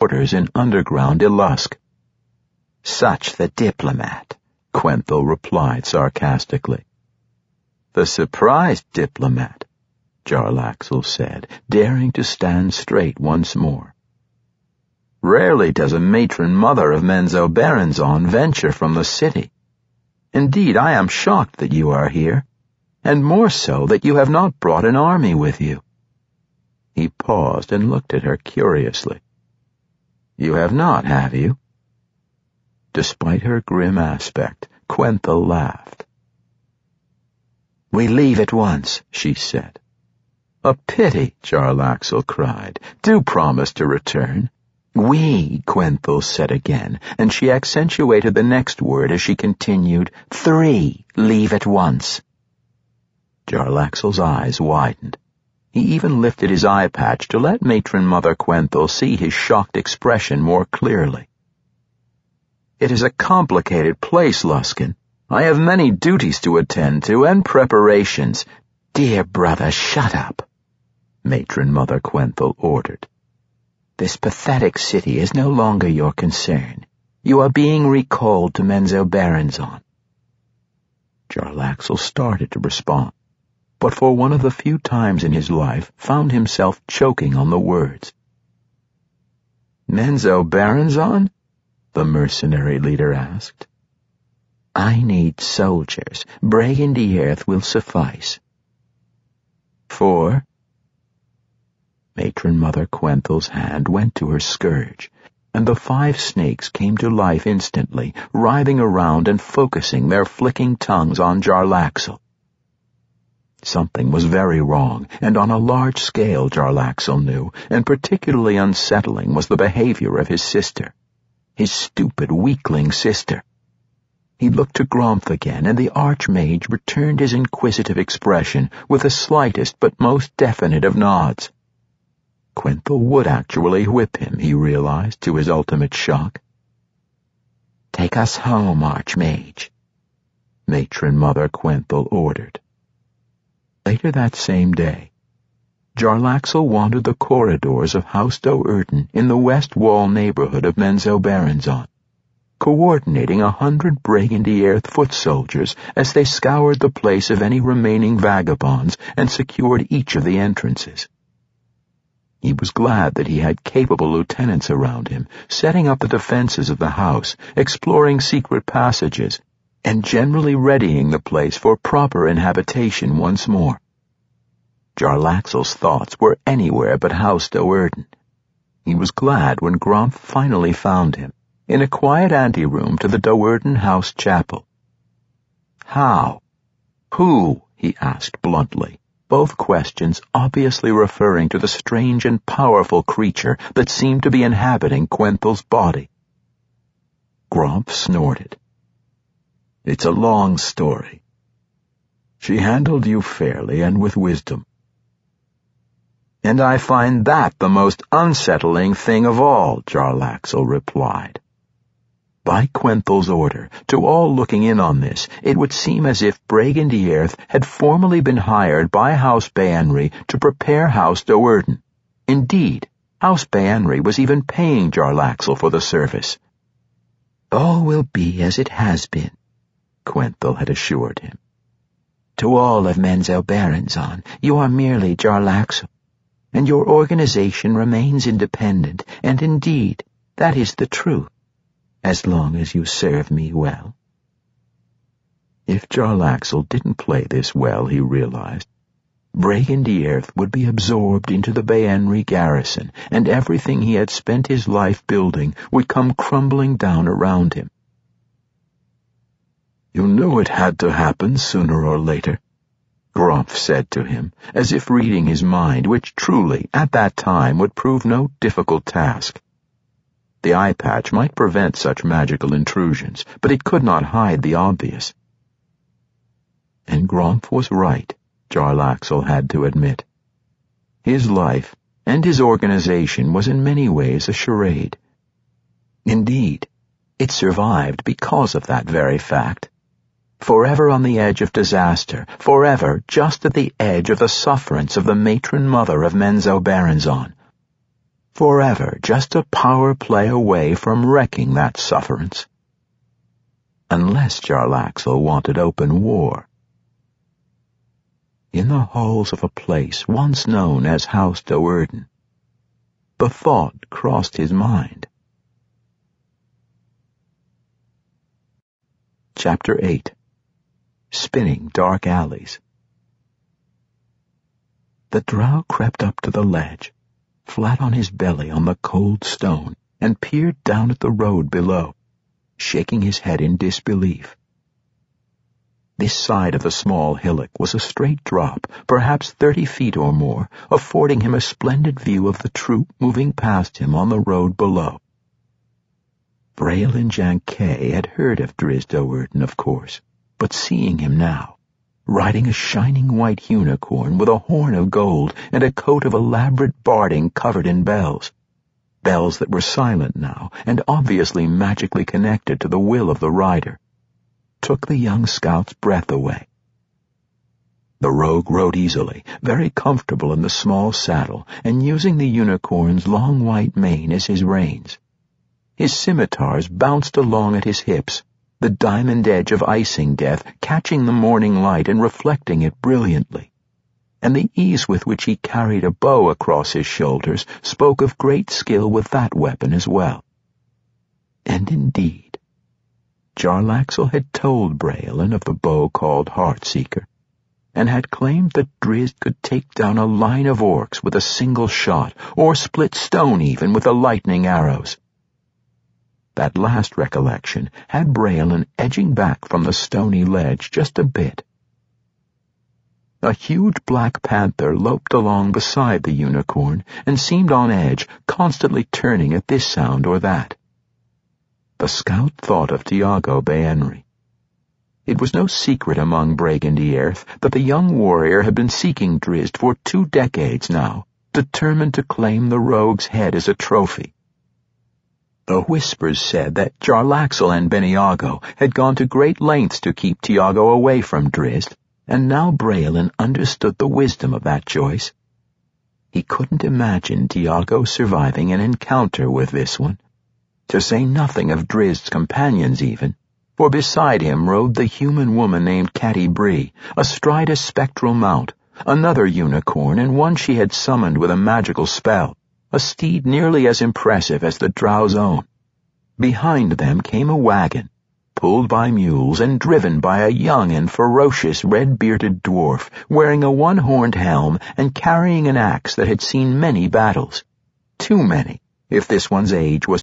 quarters in underground Ilusk. "Such the diplomat," Quenthel replied sarcastically. "The surprised diplomat," Jarlaxle said, daring to stand straight once more. "Rarely does a matron mother of Menzoberranzan venture from the city. Indeed, I am shocked that you are here, and more so that you have not brought an army with you." He paused and looked at her curiously. "You have not, have you?" Despite her grim aspect, Quenthel laughed. "We leave at once," she said. "A pity," Jarlaxle cried. "Do promise to return." "We," Quenthel said again, and she accentuated the next word as she continued, "3 leave at once." Jarlaxle's eyes widened. He even lifted his eye patch to let Matron Mother Quenthel see his shocked expression more clearly. "It is a complicated place, Luskan. I have many duties to attend to and preparations." "Dear brother, shut up," Matron Mother Quenthel ordered. "This pathetic city is no longer your concern. You are being recalled to Menzoberranzan." Jarlaxle started to respond, but for one of the few times in his life found himself choking on the words. "Menzoberranzan?" the mercenary leader asked. "I need soldiers. Bregindierth will suffice." "For?" Matron Mother Quenthel's hand went to her scourge, and the 5 snakes came to life instantly, writhing around and focusing their flicking tongues on Jarlaxle. Something was very wrong, and on a large scale, Jarlaxle knew, and particularly unsettling was the behavior of his sister. His stupid, weakling sister. He looked to Gromph again, and the Archmage returned his inquisitive expression with the slightest but most definite of nods. Quenthel would actually whip him, he realized, to his ultimate shock. "Take us home, Archmage," Matron Mother Quenthel ordered. Later that same day, Jarlaxle wandered the corridors of House Do'Urden in the West Wall neighborhood of Menzoberranzan, coordinating 100 Bregindierth foot soldiers as they scoured the place of any remaining vagabonds and secured each of the entrances. He was glad that he had capable lieutenants around him, setting up the defenses of the house, exploring secret passages, and generally readying the place for proper inhabitation once more. Jarlaxle's thoughts were anywhere but House Do'Urden. He was glad when Gromph finally found him, in a quiet anteroom to the Do'Urden House Chapel. "How? Who?" he asked bluntly, both questions obviously referring to the strange and powerful creature that seemed to be inhabiting Quenthel's body. Gromph snorted. "It's a long story. She handled you fairly and with wisdom." "And I find that the most unsettling thing of all," Jarlaxle replied. By Quenthel's order, to all looking in on this, it would seem as if Bregindierth had formally been hired by House Baenri to prepare House Do'Urden. Indeed, House Baenri was even paying Jarlaxle for the service. "All will be as it has been," Quenthel had assured him. "To all of Menzoberranzan, you are merely Jarlaxle, and your organization remains independent, and indeed, that is the truth, as long as you serve me well." If Jarlaxle didn't play this well, he realized, Bregindierth would be absorbed into the Baenri garrison, and everything he had spent his life building would come crumbling down around him. "You knew it had to happen sooner or later," Gromph said to him, as if reading his mind, which truly, at that time, would prove no difficult task. The eye patch might prevent such magical intrusions, but it could not hide the obvious. And Gromph was right, Jarlaxle had to admit. His life and his organization was in many ways a charade. Indeed, it survived because of that very fact. Forever on the edge of disaster, forever just at the edge of the sufferance of the matron mother of Menzoberranzan. forever just a power play away from wrecking that sufferance. Unless Jarlaxle wanted open war. In the halls of a place once known as House Do'Urden, the thought crossed his mind. Chapter 8. Spinning Dark Alleys. The drow crept up to the ledge, flat on his belly on the cold stone, and peered down at the road below, shaking his head in disbelief. This side of the small hillock was a straight drop, perhaps 30 feet or more, affording him a splendid view of the troop moving past him on the road below. Braylin Jankay had heard of Drizzt Do'Urden, of course, but seeing him now, riding a shining white unicorn with a horn of gold and a coat of elaborate barding covered in bells that were silent now and obviously magically connected to the will of the rider, took the young scout's breath away. The rogue rode easily, very comfortable in the small saddle, and using the unicorn's long white mane as his reins. His scimitars bounced along at his hips, the diamond edge of icing death catching the morning light and reflecting it brilliantly, and the ease with which he carried a bow across his shoulders spoke of great skill with that weapon as well. And indeed, Jarlaxle had told Braylin of the bow called Heartseeker, and had claimed that Drizzt could take down a line of orcs with a single shot, or split stone even with the lightning arrows. That last recollection had Braylin edging back from the stony ledge just a bit. A huge black panther loped along beside the unicorn and seemed on edge, constantly turning at this sound or that. The scout thought of Tiago Baenri. It was no secret among Brigand Earth that the young warrior had been seeking Drizzt for 2 decades now, determined to claim the rogue's head as a trophy. The whispers said that Jarlaxle and Beniago had gone to great lengths to keep Tiago away from Drizzt, and now Braylin understood the wisdom of that choice. He couldn't imagine Tiago surviving an encounter with this one, to say nothing of Drizzt's companions even, for beside him rode the human woman named Catti-brie, astride a spectral mount, another unicorn and one she had summoned with a magical spell, a steed nearly as impressive as the drow's own. Behind them came a wagon, pulled by mules and driven by a young and ferocious red-bearded dwarf, wearing a one-horned helm and carrying an axe that had seen many battles. Too many, if this one's age was